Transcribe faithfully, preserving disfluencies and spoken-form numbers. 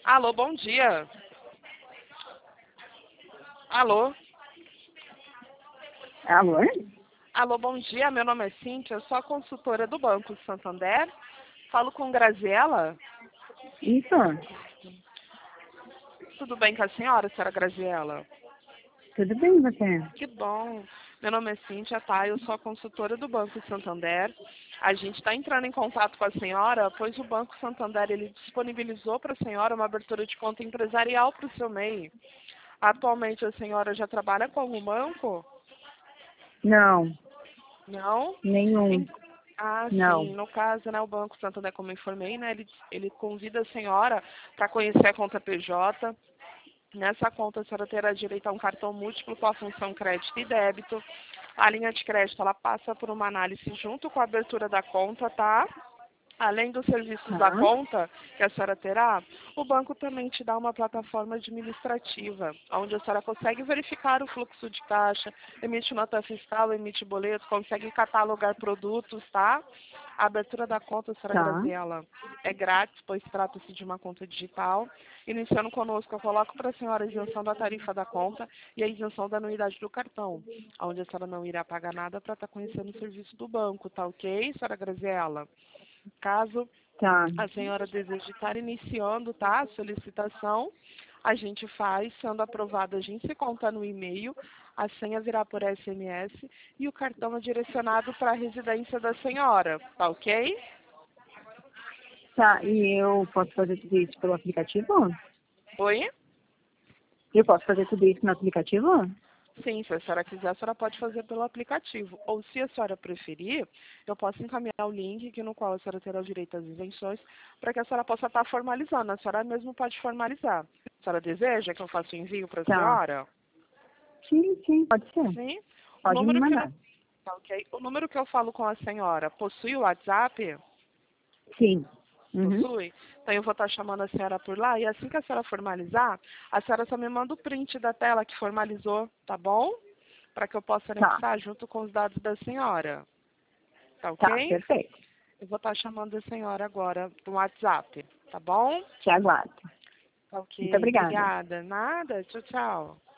Alô, bom dia. Alô? Alô? Alô, bom dia. Meu nome é Cíntia, eu sou a consultora do Banco Santander. Falo com Graziela. Isso. Tudo bem com a senhora, senhora Graziela? Tudo bem, você? Que bom. Meu nome é Cíntia, tá? Eu sou a consultora do Banco Santander. A gente está entrando em contato com a senhora, pois o Banco Santander ele disponibilizou para a senhora uma abertura de conta empresarial para o seu M E I. Atualmente a senhora já trabalha com algum banco? Não, Não? nenhum. Em- Ah, Não. sim. No caso, né, o Banco Santander, como eu informei, né, ele, ele convida a senhora para conhecer a conta P J. Nessa conta, a senhora terá direito a um cartão múltiplo com a função crédito e débito. A linha de crédito, ela passa por uma análise junto com a abertura da conta, tá? Além dos serviços da Tá. conta que a senhora terá, o banco também te dá uma plataforma administrativa, onde a senhora consegue verificar o fluxo de caixa, emite nota fiscal, emite boleto, consegue catalogar produtos, tá? A abertura da conta, senhora Tá. Graziela, é grátis, pois trata-se de uma conta digital. Iniciando conosco, eu coloco para a senhora a isenção da tarifa da conta e a isenção da anuidade do cartão, onde a senhora não irá pagar nada para estar conhecendo o serviço do banco, tá ok, senhora Graziela? Caso Tá. a senhora deseje estar iniciando, tá, a solicitação, a gente faz, sendo aprovada, a gente se conta no e-mail, a senha virá por S M S e o cartão é direcionado para a residência da senhora, tá ok? Tá, e eu posso fazer tudo isso pelo aplicativo? Oi? Eu posso fazer tudo isso no aplicativo? Sim, se a senhora quiser, a senhora pode fazer pelo aplicativo. Ou se a senhora preferir, eu posso encaminhar o link que no qual a senhora terá o direito às isenções para que a senhora possa estar formalizando. A senhora mesmo pode formalizar. A senhora deseja que eu faça o envio para a Tá. senhora? Sim, sim, pode ser. Sim. O Pode me número que eu, mandar. tá, ok. O número que eu falo com a senhora possui o WhatsApp? Sim. Uhum. Possui? Então eu vou estar chamando a senhora por lá e assim que a senhora formalizar, a senhora só me manda o print da tela que formalizou, tá bom? Para que eu possa Tá. anexar junto com os dados da senhora. Tá Tá, ok? perfeito. Eu vou estar chamando a senhora agora no WhatsApp, tá bom? Te aguardo. Tá Muito ok. obrigada. Obrigada. Nada. Tchau, tchau.